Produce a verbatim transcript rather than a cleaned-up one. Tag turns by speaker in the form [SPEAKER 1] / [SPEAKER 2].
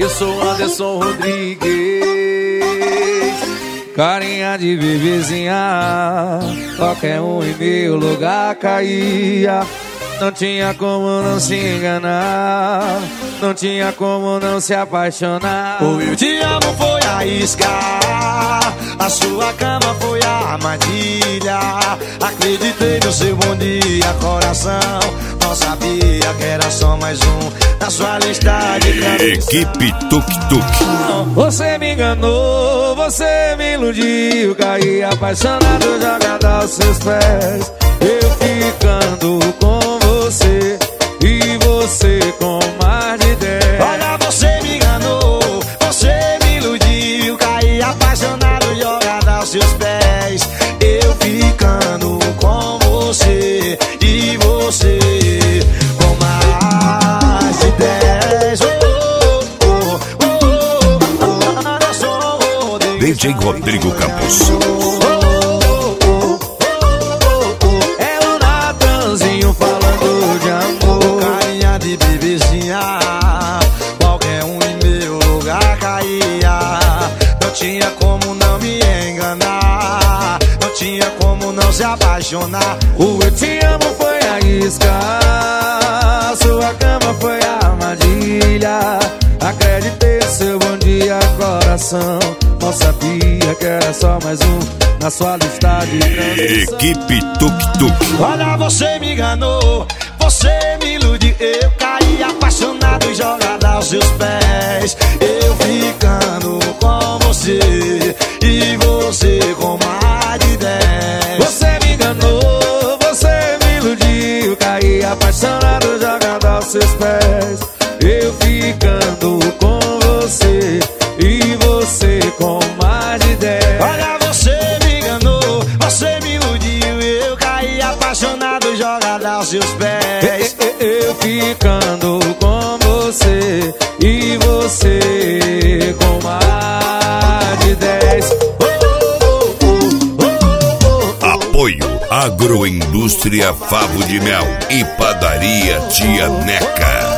[SPEAKER 1] eu sou Anderson Rodrigues. Carinha de bebezinha, qualquer um em meu lugar caía. Não tinha como não se enganar, não tinha como não se apaixonar.
[SPEAKER 2] O eu te amo foi a isca, a sua cama foi a armadilha. Acreditei no seu bom dia, coração. Não sabia que era só mais um na sua lista de canções.
[SPEAKER 3] Equipe Tuk Tuk.
[SPEAKER 1] Você me enganou, você me iludiu. Caí apaixonado, jogado aos seus pés. Eu ficando com você e você com mais de dez.
[SPEAKER 2] Olha, você me enganou, você me iludiu. Caí apaixonado, jogado aos seus pés. Eu ficando com você e você com mais de dez. Oh, oh, oh, oh, oh.
[SPEAKER 3] D J Rodrigo Campos.
[SPEAKER 1] Falando de amor,
[SPEAKER 2] carinha de bebezinha, qualquer um em meu lugar caía. Não tinha como não me enganar, não tinha como não se apaixonar.
[SPEAKER 1] O eu te amo foi a isca, sua cama foi a armadilha. Acreditei no seu bom dia, coração. Não sabia que era só mais um na sua lista de canções.
[SPEAKER 3] Equipe Tuk Tuk.
[SPEAKER 2] Olha, você me enganou, você me iludiu. Eu caí apaixonado e jogado aos seus pés. Eu ficando com você e você com mais de dez.
[SPEAKER 1] Você me enganou, você me iludiu. Caí apaixonado, jogado aos seus pés. Eu ficando com você e você com mais de dez.
[SPEAKER 2] Olha, você me enganou, você me iludiu. Eu caí apaixonado, jogado aos seus pés.
[SPEAKER 1] Eu ficando com você e você com mais de dez.
[SPEAKER 3] Apoio Agroindústria Favo de Mel e Padaria Tia Neca.